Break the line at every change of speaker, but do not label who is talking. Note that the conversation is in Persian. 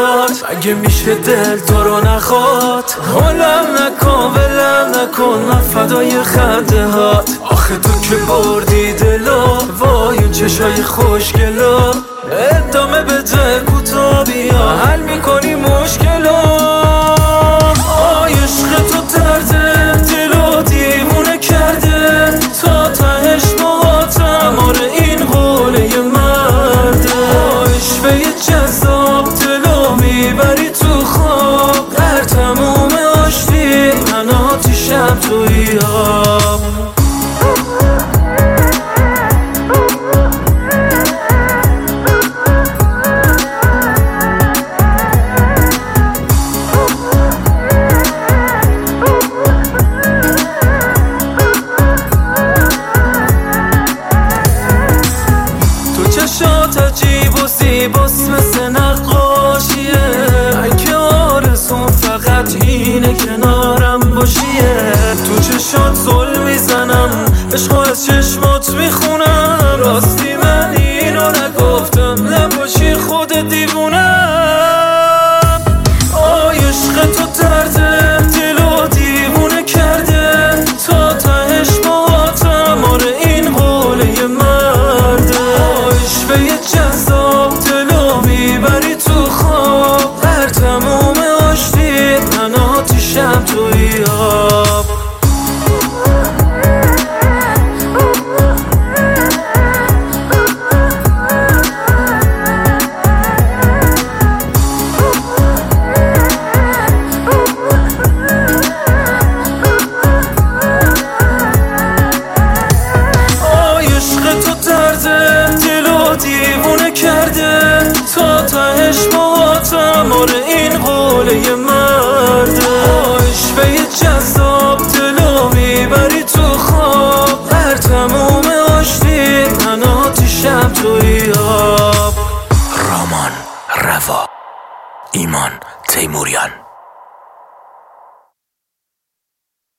برات. مگه میشه دل تو رو نخواد؟ حالم نکن ولم نکن من فدای خنده هات. آخه تو که بردی دلو وای چشای خوشگلا. ادامه بده کوتا بیا حل میکنی مشکلا. عشق تو درده دلو دیوونه کرده تا تهش مواتم. آره این قوله مرده. عشقه جذاب دلو میبری تو خواب. در تموم آشتی من آتیشم توی آب. چشات عجیب و زیباست مثل نقاشیه. من که آرزوم فقط اینه کنارم باشیه. تو چشات زل میزنم عشقو از چشمات میخونم. راستی من اینو نگفتم نباشی خود دیوونم. عشق تو درده دلو دیوونه کرده تا تهش باهاتم. آره این قوله مرده. عشقه جذاب دلو میبری تو خواب. در تموم آشتی من آتیشم توی آب. دیوونه کرده تا تهش مواتم. آره این قوله مرده. عشقه جذاب دلو میبری تو خواب. در تموم آشتی من آتیشم توی آب.
رامان روا ایمان تیموریان.